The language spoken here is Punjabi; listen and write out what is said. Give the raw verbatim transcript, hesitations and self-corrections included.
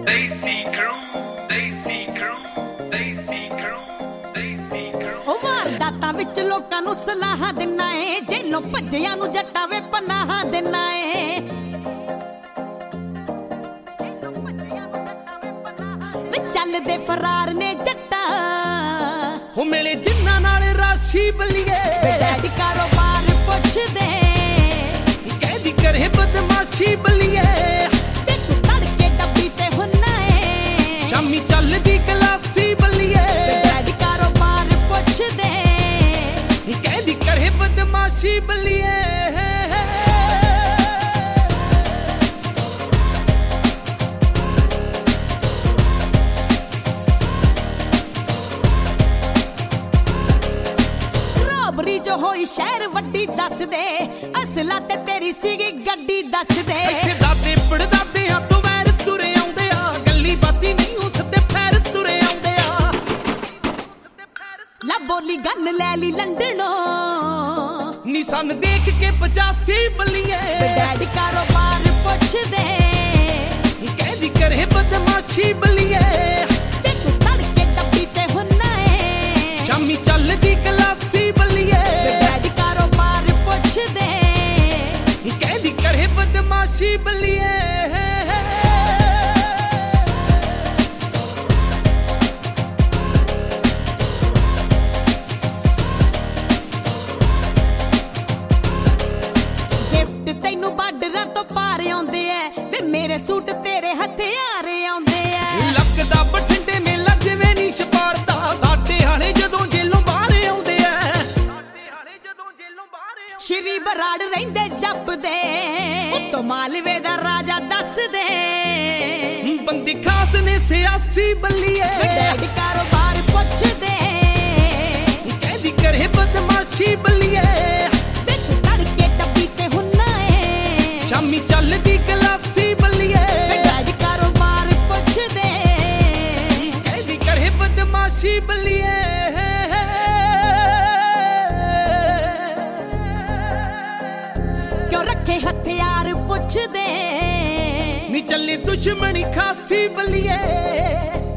Desi crew, Desi crew, Desi crew, Desi crew। ਉਹ ਵਾਰਦਾਤਾਂ ਵਿੱਚ ਲੋਕਾਂ ਨੂੰ ਸਲਾਹਾਂ ਦਿੰਨਾ ਏ, ਜੇਲੋਂ ਭੱਜਿਆਂ ਨੂੰ ਜੱਟਾਂ ਵੇ ਪਨਾਹਾਂ ਦਿੰਨਾ ਏ। ਵੇ ਚੱਲਦੇ ਫਰਾਰ ਨੇ ਜੱਟਾਂ, ਹੋ ਮਿਲੇ ਜਿੰਨਾਂ ਨਾਲ ਰਾਸ਼ੀ ਬਲੀਏ। ਵੇ ਡੈਡੀ ਕਾਰੋਬਾਰ ਪੁੱਛਦੇ, ਕਹਿੰਦੀ ਕਰੇ ਬਦਮਾਸ਼ੀ ਬਲੀਏ। ਵੇ ਤੂੰ ਤੜਕੇ ਡੱਬੀ ਤੇ ਹੁੰਨਾ ਏ, ਸ਼ਾਮੀ ਚੱਲਦੀ ਕਲਾਸੀ ਬਲੀਏ। ਵੇ ਡੈਡੀ ਕਾਰੋਬਾਰ ਪੁੱਛਦੇ, ਕਹਿੰਦੀ ਕਰੇ ਬਦਮਾਸ਼ੀ ਬਲੀਏ। ਜੋ ਹੋਈ ਸ਼ਹਿਰ ਵੱਡੀ ਦੱਸ ਦੇ, ਅਸਲਾ ਤੇ ਤੇਰੀ ਸੀਗੀ ਗੱਡੀ ਦੱਸ ਦੇ। ਇੱਥੇ ਦਾਦੇ ਪੜਦਾਦਿਆਂ ਤੋਂ ਵੈਰ ਤੁਰੇ ਆਉਂਦੇ ਆ, ਗੱਲੀ ਬਾਤੀ ਨਹੀਂ ਉਸ ਤੇ ਫੈਰ ਤੁਰੇ ਆਉਂਦੇ ਆ। ਲਾ ਬੋਲੀ ਗੰਨ ਲੈ ਲਈ ਲੰਡਨੋਂ, ਨੀ ਸਨ ਦੇਖ ਕੇ ਪਚਾਸੀ ਬਲੀਏ। ਡੈਡੀ ਕਾਰੋਬਾਰ ਪੁੱਛਦੇ, ਕਹਿੰਦੀ ਕਰੇ ਬਦਮਾਸ਼ੀ ਬਲੀਏ। ਤੇ ਤੂੰ ਤੜਕੇ ਡੱਬੀ ਤੇ ਹੁੰਨਾ ਏ, ਸ਼ਾਮੀ ਚੱਲਦੀ ਕਲਾਸੀ ਬਲੀਏ। ਡੈਡੀ ਕਾਰੋਬਾਰ ਪੁੱਛਦੇ, ਕਹਿੰਦੀ ਕਰੇ ਬਦਮਾਸ਼ੀ ਬਲੀਏ। ਗਿਫਟ ਤੈਨੂੰ ਬਾਰਡਰਾਂ ਤੋਂ ਪਾਰ ਆਉਂਦੇ ਐ, ਵੇ ਮੇਰੇ ਸੂਟ ਤੇਰੇ ਹਥਿਆਰ ਆਉਂਦੇ ਐ। ਲੱਗਦਾ ਬਠਿੰਡੇ ਮੇਲਾ ਜਿਵੇਂ ਨੀ ਛਪਾਰਦਾ, ਸਾਡੇ ਹਾਲੇ ਜਦੋਂ ਜੇਲੋਂ ਬਾਹਰ ਆਉਂਦੇ ਐ। ਸਾਡੇ ਹਾਲੇ ਜਦੋਂ ਜੇਲੋਂ ਬਾਹਰ ਆਉਂਦੇ। ਸ਼੍ਰੀ ਬਰਾੜ ਰਹਿੰਦੇ ਜੱਪਦੇ, ਉੱਤੋਂ ਮਾਲਵੇ ਦਾ ਰਾਜਾ ਦੱਸਦੇ। ਬੰਦੀ ਖਾਸ ਨੇ ਸਿਆਸੀ ਬਲੀਏ। ਡੈਡੀ ਕਾਰੋਬਾਰ ਪੁੱਛਦੇ, ਕਹਿੰਦੀ ਕਰੇ ਬਦਮਾਸ਼ੀ ਬਲੀਏ। ਵੇ ਤੂੰ ਤੜਕੇ ਡੱਬੀ ਤੇ ਹੁੰਨਾ ਏ, ਸ਼ਾਮੀ ਚੱਲਦੀ ਕਲਾਸੀ ਬਲੀਏ। ਡੈਡੀ ਕਾਰੋਬਾਰ ਪੁੱਛਦੇ, ਕਹਿੰਦੀ ਕਰੇ ਬਦਮਾਸ਼ੀ ਬਲੀਏ। ਕਿਉਂ ਰੱਖੇ ਹਥਿਆਰ ਪੁੱਛਦੇ, ਨੀ ਚੱਲੇ ਦੁਸ਼ਮਣੀ ਖਾਸੀ ਬਲੀਏ।